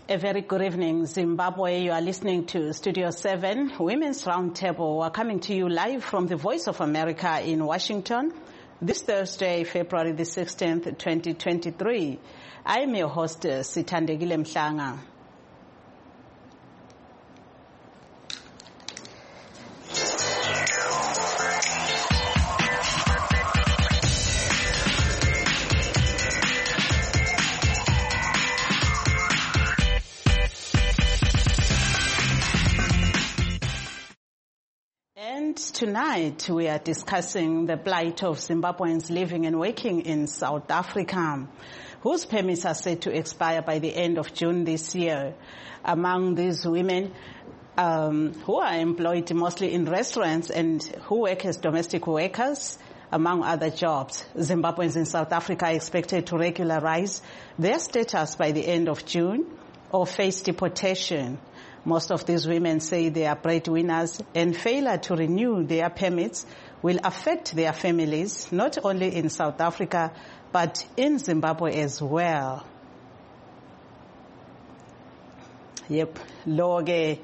A very good evening, Zimbabwe. You are listening to Studio 7, Women's Roundtable. We're coming to you live from the Voice of America in Washington this Thursday, February the 16th, 2023. I am your host, Sithandegile Mhlanga. Tonight, we are discussing the plight of Zimbabweans living and working in South Africa, whose permits are set to expire by the end of June this year. Among these women who are employed mostly in restaurants and who work as domestic workers, among other jobs, Zimbabweans in South Africa are expected to regularize their status by the end of June or face deportation. Most of these women say they are breadwinners, and failure to renew their permits will affect their families, not only in South Africa, but in Zimbabwe as well. Yep, loge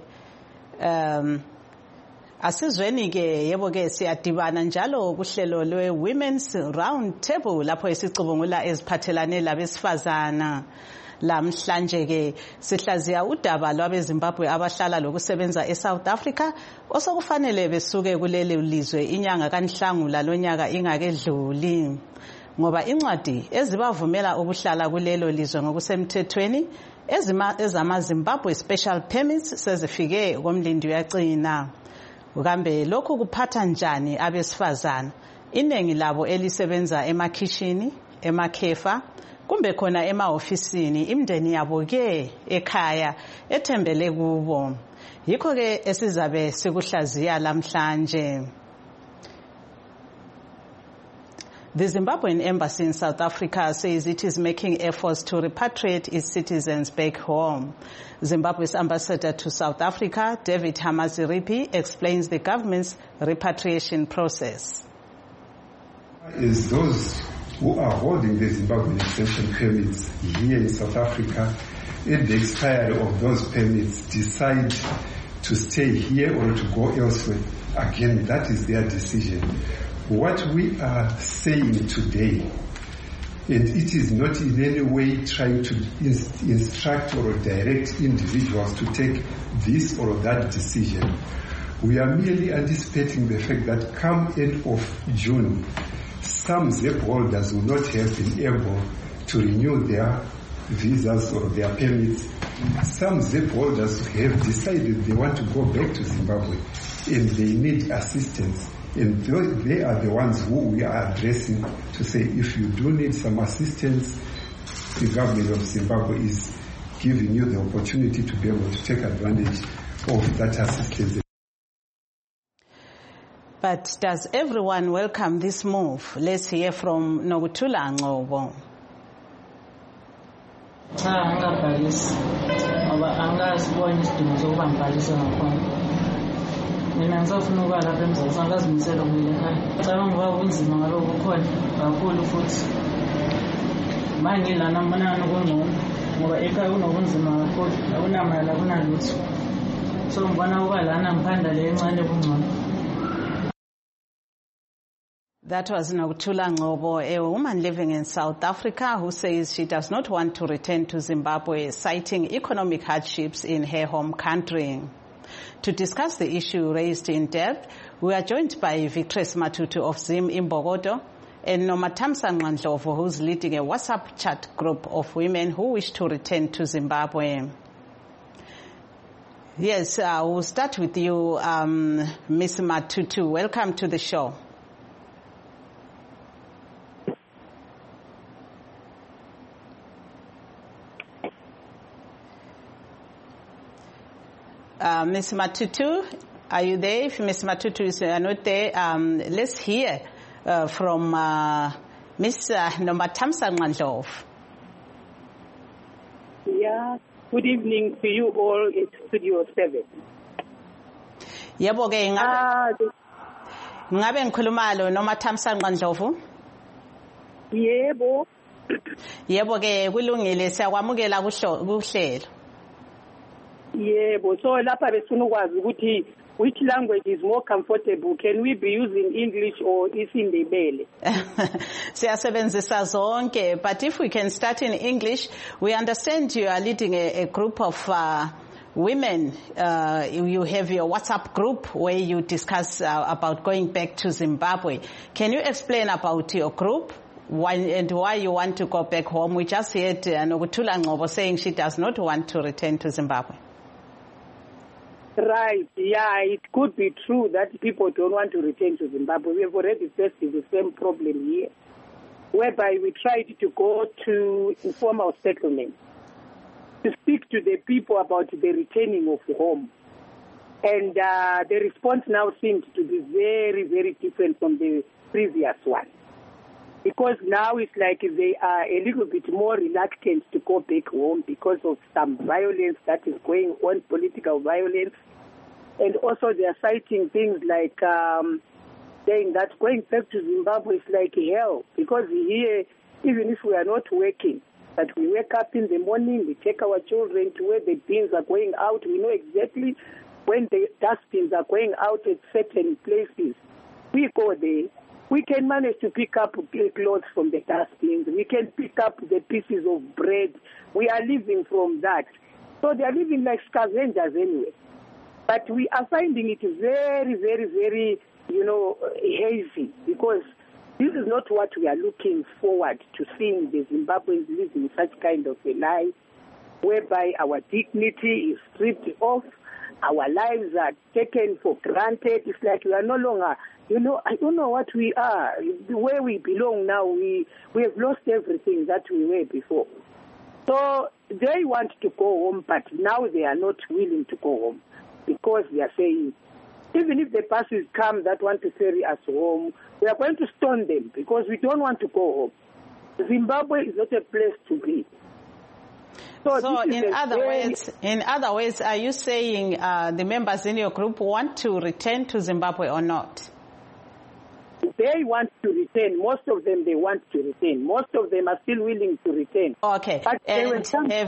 asizweni ke yebo ke siyadibana njalo kuhlelo lwe Women's Roundtable lapho esicubungula eziphathelane labesifazana. Lamhlanje ke sihlaziya udaba lwabeZimbabwe abahlala lokusebenza eSouth Africa osokufanele besuke kuleli lizwe inyanga kaNhlangula lonyaka ingakedluli ngoba incwadi ezibavumela ukuhlala kulelo lizwe ngokusemthethweni ezama Zimbabwe special permits sezifike komlindi uyagcina ukambe lokho kuphatha njani abesifazana inengi labo elisebenza emakhishini emakhefa kumbe khona ema-ofisini imndeni yabo ke ekhaya ethembele kubo yikho ke esizabe sikuhlaziya lamhlanje. The Zimbabwean embassy in South Africa says it is making efforts to repatriate its citizens back home. Zimbabwe's ambassador to South Africa, David Hamaziripi, explains the government's repatriation process. Is those who are holding the Zimbabwean extension permits here in South Africa, at the expiry of those permits, decide to stay here or to go elsewhere. Again, that is their decision. What we are saying today, and it is not in any way trying to instruct or direct individuals to take this or that decision. We are merely anticipating the fact that come end of June, some ZEP holders will not have been able to renew their visas or their permits. Some ZEP holders have decided they want to go back to Zimbabwe and they need assistance. And they are the ones who we are addressing to say, if you do need some assistance, the government of Zimbabwe is giving you the opportunity to be able to take advantage of that assistance. But does everyone welcome this move? Let's hear from Nokuthula Ngcobo. Mina ngisafuna ukuba lapha eMzansi angazimisela ukuyela ekhaya. Ngicabanga ukuba kunzima ngalokho kukhona kakhulu futhi. Manje ngilana mbonana kungcono ngoba ekhaya kunobunzima kakhulu, akunamali akunalutho. So ngibona ukuba lana ngiphanda le encane kungcono. That was Nokuthula Ngcobo, a woman living in South Africa who says she does not want to return to Zimbabwe, citing economic hardships in her home country. To discuss the issue raised in depth, we are joined by Victress Matutu of Zim Imbokodo and Nomatamsa Nqandlovu, who's leading a WhatsApp chat group of women who wish to return to Zimbabwe. Yes, we'll start with you, Ms. Matutu. Welcome to the show. Ms. Matutu, are you there? If Ms. Matutu is not there, let's hear from Ms. Nomatamsa Nqandlovu. Yeah, good evening to you all in Studio 7. Yebo ke ngabe ngikhuluma lo Nomatamsa Nqandlovu? Yebo. Yebo ke kulungile siyakwamukela kuhlelo. Yeah, but so lapha besifuna ukwazi ukuthi which language is more comfortable? Can we be using English or isiNdebele? Siyasebenzisa zonke, but if we can start in English, we understand you are leading a group of women. You have your WhatsApp group where you discuss about going back to Zimbabwe. Can you explain about your group? Why you want to go back home? We just heard Nokuthula Ngcobo saying she does not want to return to Zimbabwe. Right, yeah, it could be true that people don't want to return to Zimbabwe. We have already faced the same problem here, whereby we tried to go to informal settlement to speak to the people about the returning of home. And the response now seems to be very, very different from the previous one. Because now it's like they are a little bit more reluctant to go back home because of some violence that is going on, political violence. And also they are citing things like saying that going back to Zimbabwe is like hell. Because here, even if we are not working, but we wake up in the morning, we take our children to where the bins are going out. We know exactly when the dustbins are going out at certain places. We go there. We can manage to pick up clothes from the dustbins. We can pick up the pieces of bread. We are living from that. So they are living like scavengers anyway. But we are finding it very, very, very, hazy because this is not what we are looking forward to seeing the Zimbabweans living such kind of a life whereby our dignity is stripped off, our lives are taken for granted. It's like we are no longer, I don't know what we are. Where we belong now, we have lost everything that we were before. So they want to go home, but now they are not willing to go home because they are saying, even if the buses come that want to ferry us home, we are going to stone them because we don't want to go home. Zimbabwe is not a place to be. So in other words, are you saying the members in your group want to return to Zimbabwe or not? They want to return. Most of them, they want to return. Most of them are still willing to return. Okay. And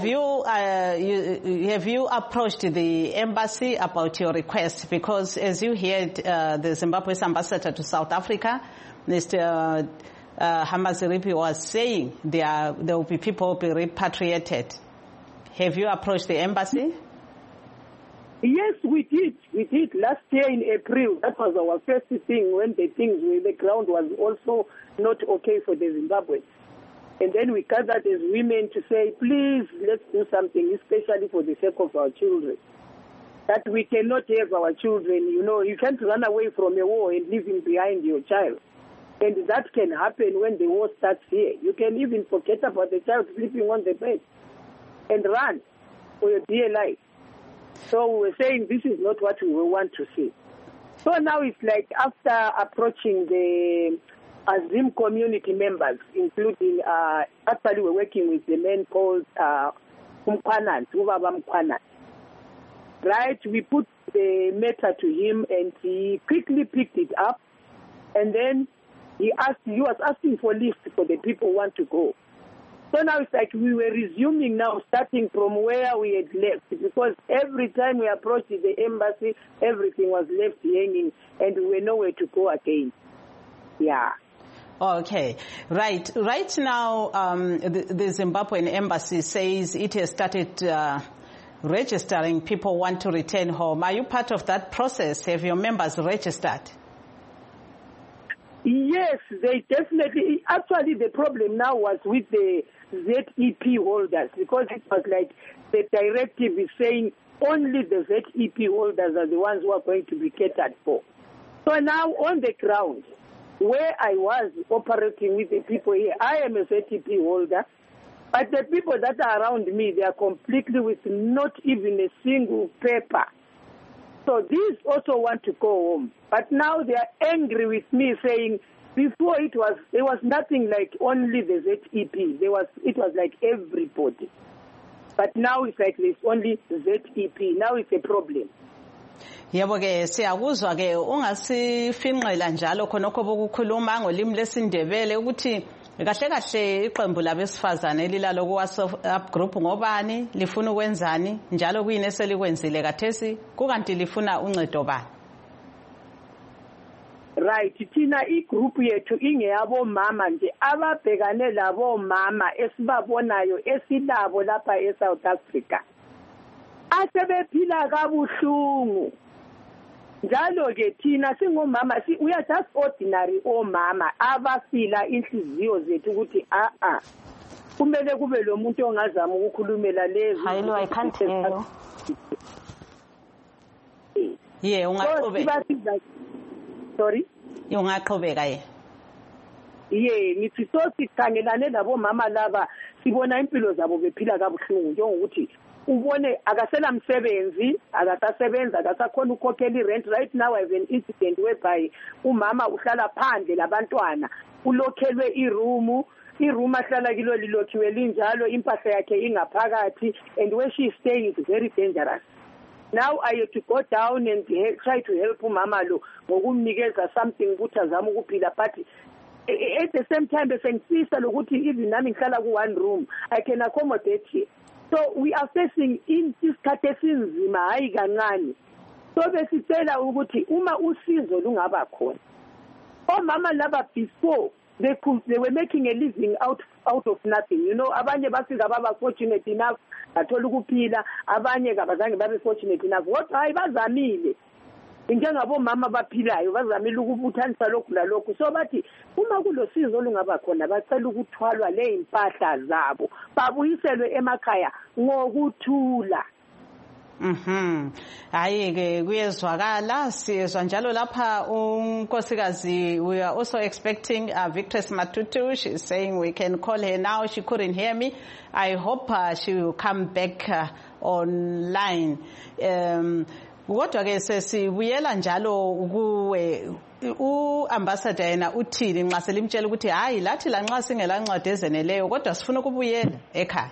have you approached the embassy about your request? Because as you heard, the Zimbabwe's ambassador to South Africa, Mr. Hamaziripi, was saying there will be people who will be repatriated. Have you approached the embassy? Yes, we did. We did last year in April. That was our first thing when the ground was also not okay for the Zimbabweans. And then we gathered as women to say, please, let's do something, especially for the sake of our children. That we cannot have our children, you can't run away from a war and leave him behind your child. And that can happen when the war starts here. You can even forget about the child sleeping on the bed and run for your dear life. So we were saying this is not what we want to see. So now it's like after approaching the Azim community members, including, actually we're working with the man called Ubaba Mkwanat. Right? We put the matter to him and he quickly picked it up and then he was asking for lists for the people who want to go. So now it's like we were resuming now, starting from where we had left, because every time we approached the embassy, everything was left hanging, and we were nowhere to go again. Yeah. Okay. Right now, the Zimbabwean embassy says it has started registering people who want to return home. Are you part of that process? Have your members registered? Yes, they definitely. Actually, the problem now was with the ZEP holders because it was like the directive is saying only the ZEP holders are the ones who are going to be catered for. So now on the ground, where I was operating with the people here, I am a ZEP holder, but the people that are around me, they are completely with not even a single paper. So these also want to go home. But now they are angry with me saying, before there was nothing like only the ZEP. It was like everybody. But now it's like there's only ZEP. Now it's a problem. Yebo ke siyakuzwa ke ungasifinqela njalo khonokho bokukhuluma ngolimi lesindebele ukuthi kahle kahle iqembu labesifazane elilalo ku-WhatsApp group ngobani lifuna ukwenzani njalo kuyini eselikwenzile kathesi kukanti lifuna uncedo bani? Right, thina igroup yethu ingeyabo mama nje ababhekane labo mama esibabonayo esilabo lapha eSouth Africa asebephila kabuhlungu. Njalo ke thina singomama we are just ordinary omama abafila inhliziyo zethu ukuthi kumele kube lo muntu ongazama ukukhulumela lezi. Hayilo, I can't hear you. Yeah, ungaqhubeka. Sorry? Ungaqhubeka ye. Yeah, ngithi so sikhangelane labo mama laba sibona impilo zabo bephila kabuhlungu njengokuthi ubone akasela msebenzi akasasebenza akasakhona ukukhokhela irent. Right now I have an incident whereby umama uhlala phandle labantwana ulokhelwe iroom ahlala kilo lilokhiwe linjalo impahla yakhe ingaphakathi and where she is staying is very dangerous. Now I have to go down and try to help umama lo ngokumnikeza something ukuthi azama ukuphila, but at the same time besengifisa lokuthi even nami ngihlala ku one room I can accommodate here. So we are facing isikhathi esinzima hayi kancane. So besicela ukuthi uma usizo lungaba khona omama laba before they were making a living out of nothing. You know, abanye bafika baba fortunate enough bathola ukuphila, abanye kabazange babe fortunate enough. What hayi bazamile njengabo mama baphilayo bazamile ukubuthanisa lokhu lalokhu. So bathi uma kulosizo olungaba khona bacela ukuthwalwa le impahla zabo babuyiselwe emakhaya ngokuthula. Hayi ke kuyezwakala sizwa njalo lapha unkosikazi. We are also expecting Victress Matutu. She's saying we can call her now. She couldn't hear me. I hope she will come back online. Kodwa ke sesibuyela njalo kuwe uambassador yena uthini nxa selimtshela ukuthi hayi lathi la nxa singela ncwadi ezeneleyo kodwa sifuna ukubuyela ekhaya.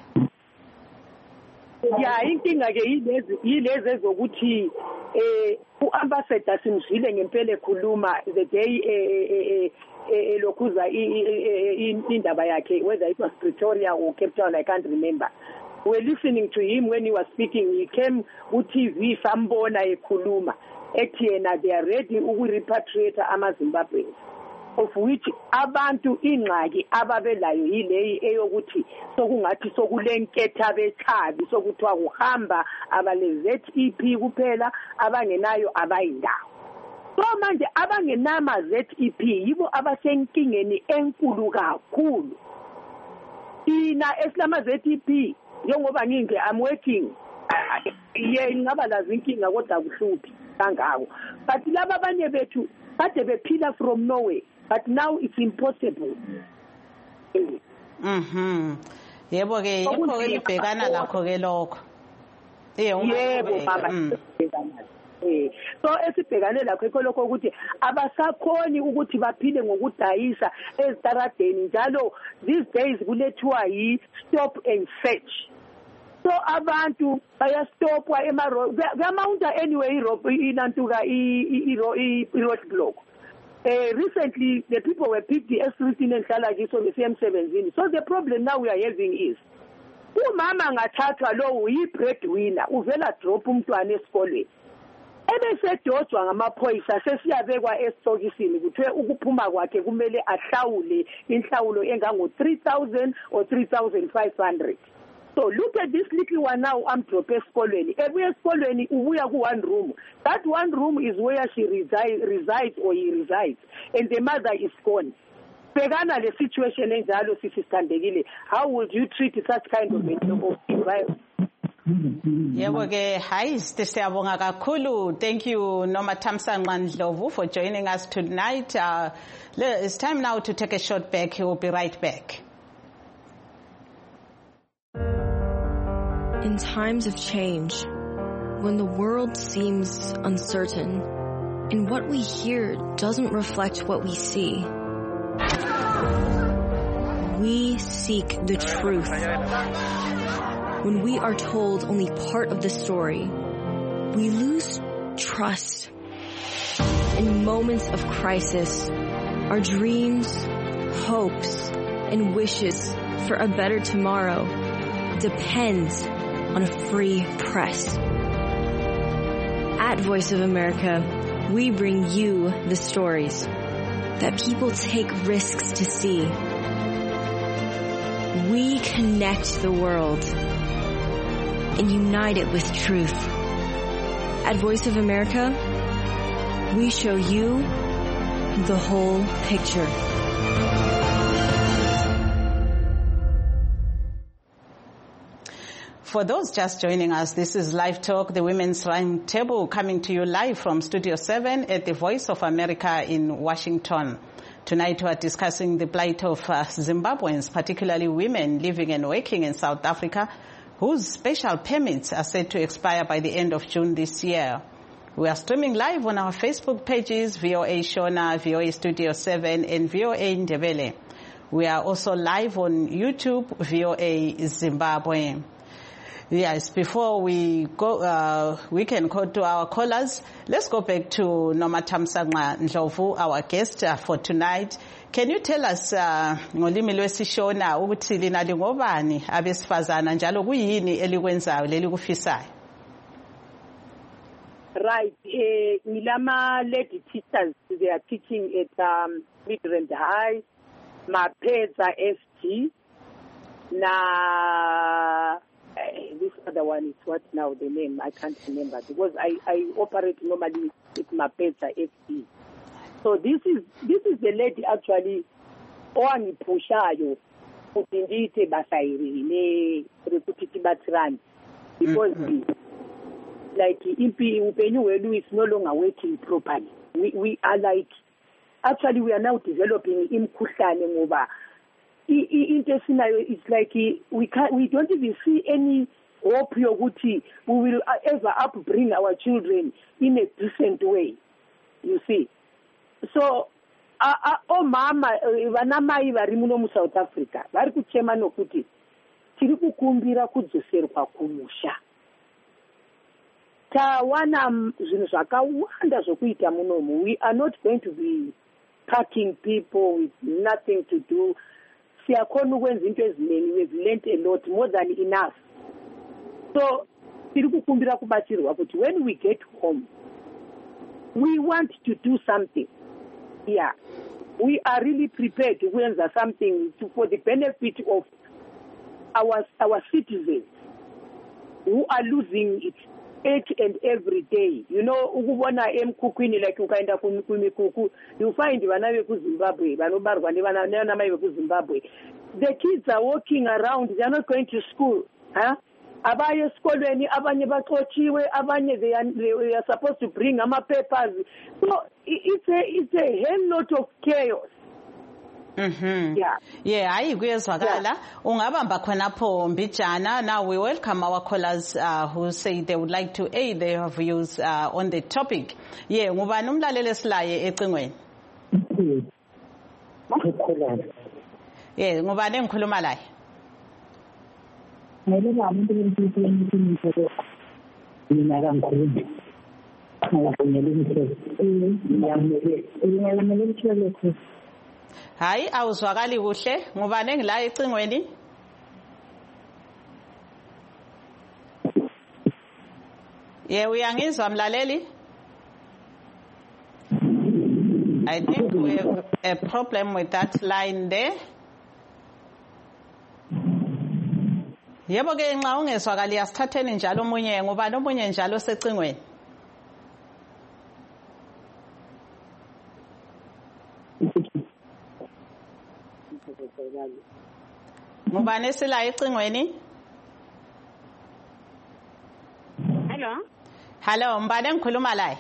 Yeah, inkinga ke yilezi ezokuthi uambassador simzwile ngempela ekhuluma the day lokhuza indaba yakhe, whether it was Pretoria or Cape Town, I can't remember. We're listening to him when he was speaking. He came with TV sambona ekhuluma ethi yena they are ready ukurepatriate amaZimbabweans, of which abantu ingxaki ababelayo yileyi eyokuthi sokungathi sokulenketha bechabi sokuthiwa kuhamba abale ZEP kuphela abangenayo abayindawo. So manje abangenama ZEP yibo abasenkingeni enkulu kakhulu. Ina esilama ZEP njengoba nginge I'm working ngaba lazi inkinga kodwa kuhluphi kangako, but laba abanye bethu kade bephila from nowhere, but now it's impossible. Yebo ke yikho ke libhekana lakho ke lokho. Yebo baba. So esibhekane lakho ikho lokho ukuthi abasakhoni ukuthi baphile ngokudayisa ezitaradeni njalo these days kulethiwa yi stop and search. So abantu bayastopwa kuyamaunta anyway inantuka i-road block. Recently the people were picked the S13 and hlala kiso bese-M17. So the problem now we are having is umama ngathathwa lo uyi-breadwinner uvela drop umntwana esikolweni ebesedojwa ngamaphoyisa sesiyabekwa esitokisini kuthiwe ukuphuma kwakhe kumele ahlawule inhlawulo engango-3,000 or 3,500. So look at this little one now, drop esikolweni. Ebuya esikolweni ubuya ku one room. That one room is where she resides or he resides, and the mother is gone. Begana le situation enjalo sisithandekile. How would you treat such kind of environment? Yebo ke hayi siyabonga kakhulu. Thank you Noma Thamsanqa Ndlovu for joining us tonight. It's time now to take a short break. We'll be right back. In times of change, when the world seems uncertain and what we hear doesn't reflect what we see, we seek the truth. When we are told only part of the story, we lose trust. In moments of crisis, our dreams, hopes, and wishes for a better tomorrow depends on a free press. At Voice of America, we bring you the stories that people take risks to see. We connect the world and unite it with truth. At Voice of America, we show you the whole picture. For those just joining us, this is Live Talk, the Women's Roundtable, coming to you live from Studio 7 at the Voice of America in Washington. Tonight we are discussing the plight of Zimbabweans, particularly women living and working in South Africa, whose special permits are set to expire by the end of June this year. We are streaming live on our Facebook pages, VOA Shona, VOA Studio 7, and VOA Ndebele. We are also live on YouTube, VOA Zimbabwe. Yes, before we go, we can go to our callers. Let's go back to Nomatamsangwa Ndlovu, our guest for tonight. Can you tell us, ngolimi lwesishona, ukuthi lina lingobani abesifazana njalo kuyini elikwenzayo lelikufisayo? Right. Milama lady teachers, they are teaching at Midrand High, Mapeza ST, na this other one is what now the name? I can't remember because I operate normally with Mapeza ST. So this is the lady actually owangipushayo ukuthi ngithe basayiri ne recruit batrand because like upenyu welu is no longer working properly. We are like, actually we are now developing imkhuhlane ngoba into scenario is like we don't even see any hope yokuthi we will ever upbring our children in a decent way, you see. So omama vanamai vari muno muSouth Africa vari kuchema nokuti tiri kukumbira kudzoserwa kumusha. Tawana zvinhu zvakawanda zvokuita munomu. We are not going to be packing people with nothing to do. Siyakona ukwenza into eziningi. We've learned a lot, more than enough. So tiri kukumbira kubatsirwa kuti when we get home, we want to do something. Yeah, we are really prepared to do something for the benefit of our citizens who are losing it each and every day. You know, ukubona emkhukwini like ukaenda kumikuku, you find vana veku Zimbabwe, vanobarwa nevana mai veku Zimbabwe. The kids are walking around, they are not going to school. Huh? Abaye esikolweni, abanye baxotshiwe, abanye they are supposed to bring papers. So it's a hell lot of chaos. Mm-hmm. Yeah, hayi kuyezwakala. Ungabamba khonapho Mbijana. Now we welcome our callers who say they would like to aid their views on the topic. Yeah, ngubani umlaleli esilaye ecingweni? Yeah, ngubani engikhuluma laye? Hayi awuzwakali kuhle. Ngubani engila ecingweni? Yeah, uyangizwa mlaleli? I think we have a problem with that line there. Yebo ke nxa ungezwakali asithatheni njalo omunye ngubani omunye njalo secingweni? Ngubani esila ecingweni? Hello, mbani engikhuluma laye?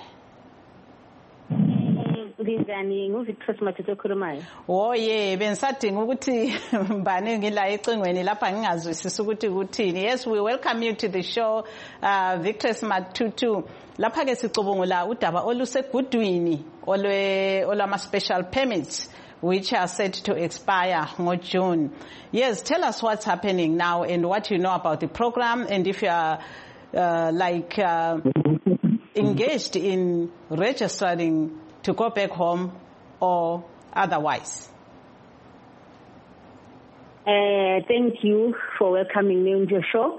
Ngizani nguVictor Mathuto okhulumayo. Oh yeah, bengisadinga ukuthi mbani ngila ecingweni lapha ngingazwisisi ukuthi kuthini. Yes, we welcome you to the show, Victor Mathuto. Lapha ke sicubungula udaba olusegudwini olwama special permits which are set to expire in June. Yes, tell us what's happening now and what you know about the program, and if you are engaged in registering to go back home or otherwise. Thank you for welcoming me on your show.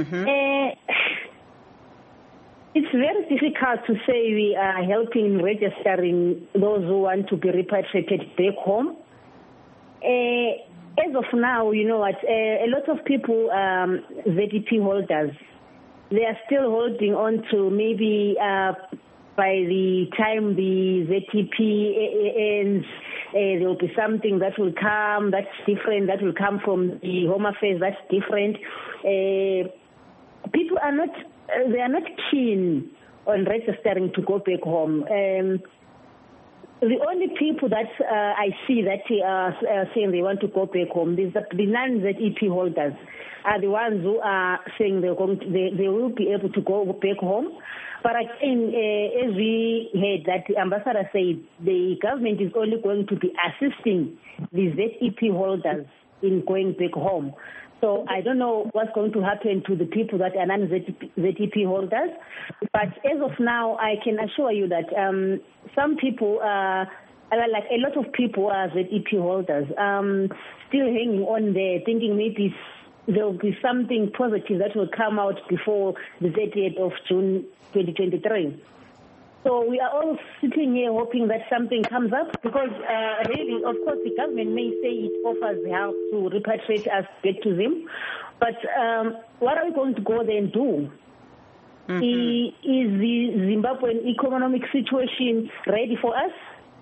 It's very difficult to say we are helping registering those who want to be repatriated back home. As of now, you know what, a lot of people, ZEP holders, they are still holding on to maybe by the time the ZEP ends, there will be something that will come that's different, that will come from the Home Affairs that's different. People are not, they are not keen on registering to go back home. The only people that I see that are saying they want to go back home, the non-ZEP holders are the ones who are saying they will be able to go back home. But again, as we heard that the ambassador said, the government is only going to be assisting the ZEP holders in going back home. So I don't know what's going to happen to the people that are non-ZEP holders. But as of now, I can assure you that some people, like a lot of people are ZEP holders, still hanging on there, thinking maybe there will be something positive that will come out before the 30th of June 2023. So we are all sitting here hoping that something comes up because really, of course, the government may say it offers help to repatriate us back to them. But what are we going to go there and do? Is the Zimbabwean economic situation ready for us?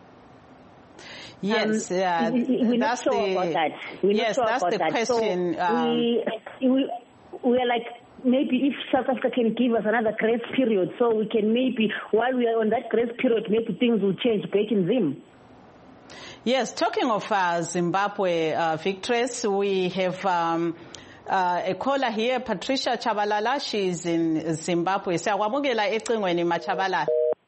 Yes, we're not sure about that. Yes, that's the question. So we are like, maybe if South Africa can give us another grace period, so we can maybe, while we are on that grace period, maybe things will change back in Zim. Yes, talking of Zimbabwe, Victress, we have a caller here, Patricia Chabalala. She's in Zimbabwe. Siyawamukela ecingweni Machabalala.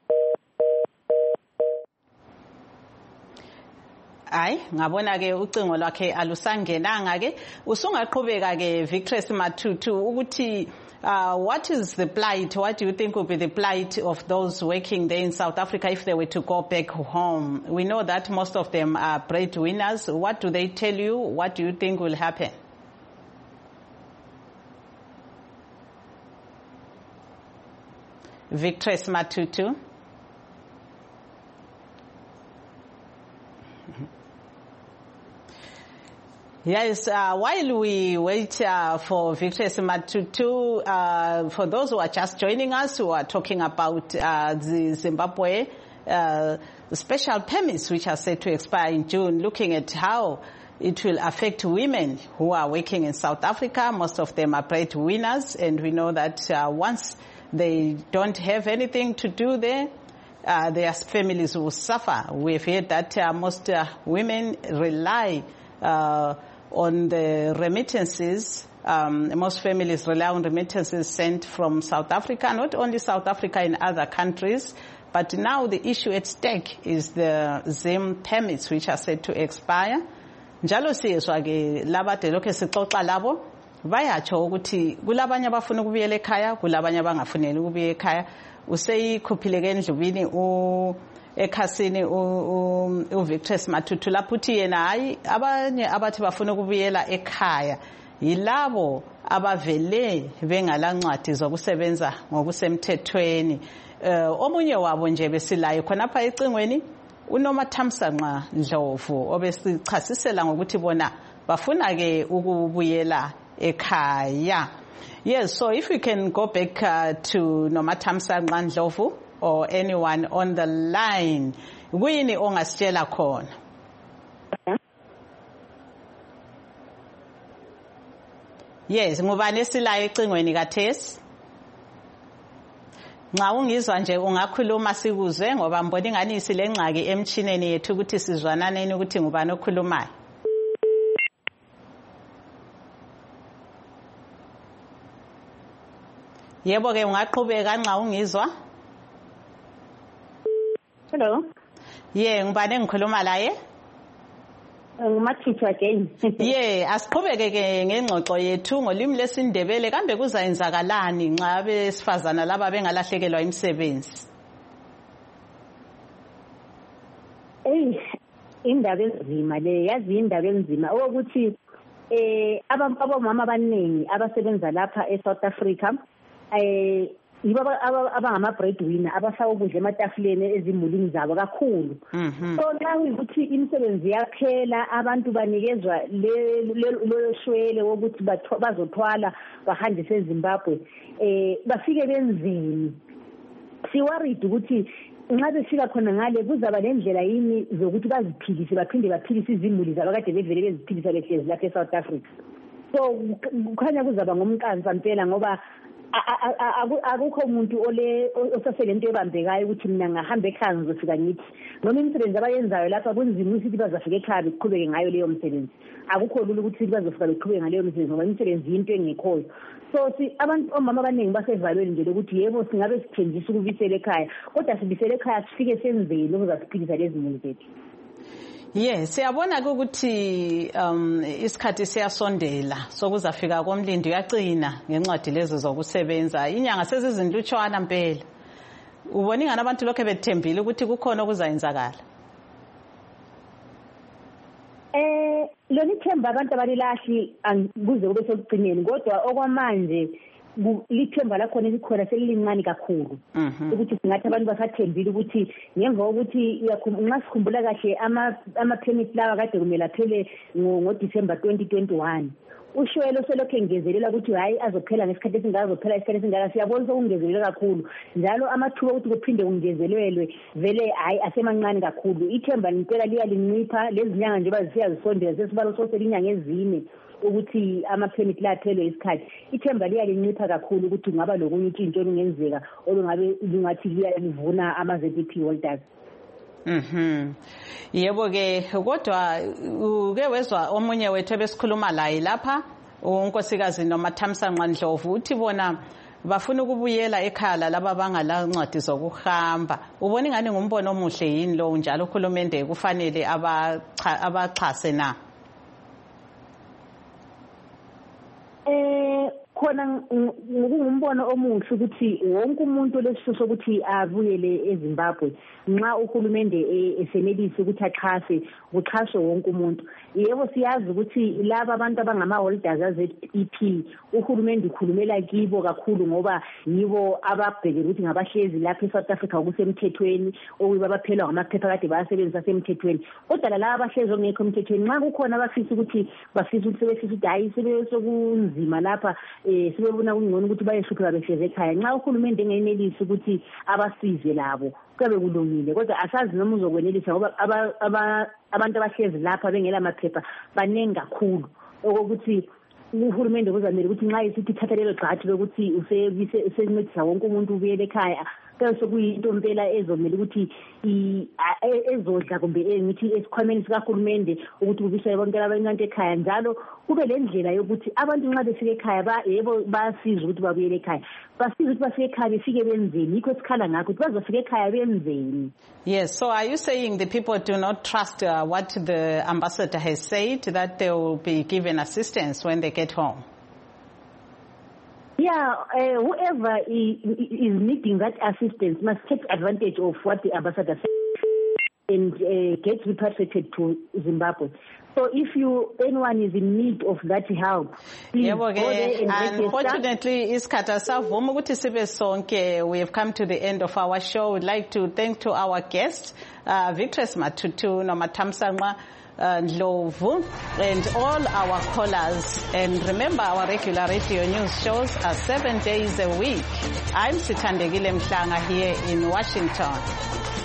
Hayi ngabona ke ucingo lwakhe alusangenanga ke usungaqhubeka ke Victress Matutu ukuthi what is the plight, what do you think will be the plight of those working there in South Africa if they were to go back home? We know that most of them are breadwinners. What do they tell you? What do you think will happen? Victress Matutu. Yes, while we wait for Victress Matutu, for those who are just joining us, who are talking about the Zimbabwe special permits which are set to expire in June, looking at how it will affect women who are working in South Africa. Most of them are breadwinners, and we know that once they don't have anything to do there, their families will suffer. We've heard that most women rely on the remittances. Most families rely on remittances sent from South Africa, not only South Africa, in other countries. But now the issue at stake is the ZIM permits which are set to expire. Njalo siyezwa ke labade lokho sixoxa labo bayatsho ukuthi kulabanye abafuna ukubuyela ekhaya, kulabanye abangafuneli ukubuyela ekhaya. Useyikhuphile ke endlubini ekhasini Victress Matutu lapho uthi yena hayi abanye abathi bafuna ukubuyela ekhaya yilabo abavele bengalancwadi zokusebenza ngokusemthethweni. Omunye wabo nje besilayo khonapha ecingweni uNomathamsanqa Ndlovu obesichasisela ngokuthi bona bafuna ke ukubuyela ekhaya. Yes, so if we can go back to Nomathamsanqa Ndlovu or anyone on the line, kuyini ongasitshela khona? Yes, ngubani esilayo ecingweni kaThesi? Nxa ungizwa nje ungakhuluma sikuzwe ngoba mbona ingani isilengxaki emchineni yethu ukuthi sizwananeni ukuthi ngubani okhulumayo. Yebo ke ungaqhubeka nxa ungizwa? Hello. Ngubani engikhuluma laye? Ngumathithi again. Asiqhubeke ke ngengxoxo yethu ngolimi lesindebele kambe kuzayenzakalani nxa abesifazana laba bengalahlekelwa imisebenzi? Indaba enzima le, yazi indaba enzima ukuthi abamama abaningi abasebenza lapha eSouth Africa yibo abangama-breadwinner abafaka ukudla ematafuleni ezimulini zabo kakhulu. So nxa kuyikuthi imisebenzi yaphela abantu banikezwa leyo shwele wokuthi bazothwala bahanjise eZimbabwe, bafike benzeni. Siworried ukuthi nxa befika khona ngale kuzaba nendlela yini zokuthi baziphilise baphinde baphilise izimuli zabo kade bevele beziphilisa behlezi lapha eSouth Africa. So kukhanya kuzaba ngomqansa mpela ngoba akukho umuntu osasele into ebambekayo ukuthi mina ngahamba ekhaya ngizofika ngithi noma imisebenzi abayenzayo lapha kunzima ukuthi bazafika ekhaya beqhubeke ngayo leyo msebenzi. Akukho lula ukuthi bazofika beqhubeke ngaleyo msebenzi ngoba imisebenzi yinto engekhoyo. So omama abaningi basevalweni nje lokuthi yebo singabe sithenjisa ukubisela ekhaya kodwa sibisele ekhaya sifike senzeni ukuzasiphilisa lezi muli zethu. Yes, siyabona ukuthi isikhathi siyasondela sokuzafika komlindi uyacina ngencwadi lezi zokusebenza. Inyanga sezizinhlutshwana mpela. Ubona ingane abantu lokho bethembile ukuthi kukhona okuzayenzakala. Lona ithemba abantu abalilahli kuze kube sekugcineni kodwa okwamanje lithemba lakhona likhona selilincane kakhulu ukuthi singathi abantu basathembile ukuthi ngemva kokuthi nxa sikhumbula kahle ama-permit lawa kade kumele aphele ngoDisemba 2021 ushwele selokhu engezelela ukuthi hayi azophela ngesikhathi esingaka azophela isikhathi esingaka. Siyabona sokungezelela kakhulu njalo amathuba ukuthi kuphinde kungezelelwe vele hayi asemancane kakhulu. Ithemba limpela liyalincipha lezi nyanga nje bazisiya zisondela sesibalo soselinyanga ezine ukuthi ama-permit la aphelwe isikhathi. Ithemba liyalincipha kakhulu ukuthi kungaba lokunye utshintsho olungenzeka olungabe lungathi liyalivuna ama-ZEP holders. Yebo ke kodwa uke wezwa omunye wethu ebesikhuluma laye lapha unkosikazi noMathamsanqa Ndlovu uthi bona bafuna ukubuyela ekhaya laba bangala ncwadi zokuhamba. Ubona ingane ngumbono omuhle yini lo njalo ukhulumende kufanele abaxhase na? Khona ngumbono omuhle ukuthi wonke umuntu lesifiso ukuthi abuyele eZimbabwe nxa uhulumende esenelisa ukuthi axhase kuxhaswe wonke umuntu. Yebo siyazi ukuthi laba abantu abangama-holders aze-EP uhulumende ukhulumela kibo kakhulu ngoba yibo ababhekela ukuthi ngabahlezi lapha eSouth Africa okusemthethweni okuyibo abaphelwa ngamaphepha kade bayasebenzisa semthethweni. Kodwa laba abahlezi okungekho emthethweni nxa kukhona abafisa ukuthi sebefisa ukuthi hayi sebesokunzima lapha sibebona kungcono ukuthi bayehlupheka behlezi ekhaya nxa uhulumende engenelisi ukuthi abasize labo kube kulungile. Kodwa asazi noma uzokwenelisa ngoba abantu abahlezi lapha bengela maphepha baningi kakhulu okokuthi uhulumende kuzamele ukuthi nxa isithi thatha lelo gxathi lokuthi usencedisa wonke umuntu ubuyele ekhaya kase kuyinto mpela ezomela ukuthi ezodla kumbe ngithi esikhwameni sikahulumende ukuthi kubiswe bonke abantu ekhaya njalo kube lendlela yokuthi abantu nxa befika ekhaya yebo basiza ukuthi babuyele ekhaya basiza ukuthi bafike ekhaya befike benzeni yikho esikhala ngakho ukuthi bazofika ekhaya benzeni. Yes, so are you saying the people do not trust what the ambassador has said, that they will be given assistance when they get home? Yeah, whoever is needing that assistance must take advantage of what the ambassador said and get repatriated to Zimbabwe. So if anyone is in need of that help, please go there and unfortunately, isikhathi savuma ukuthi sibe sonke. We have come to the end of our show. We'd like to thank to our guests, Victress Matutu, noMathamsanqa Ndlovu, and all our callers. And remember, our regular radio news shows are 7 days a week. I'm Sithandegile Mhlanga here in Washington.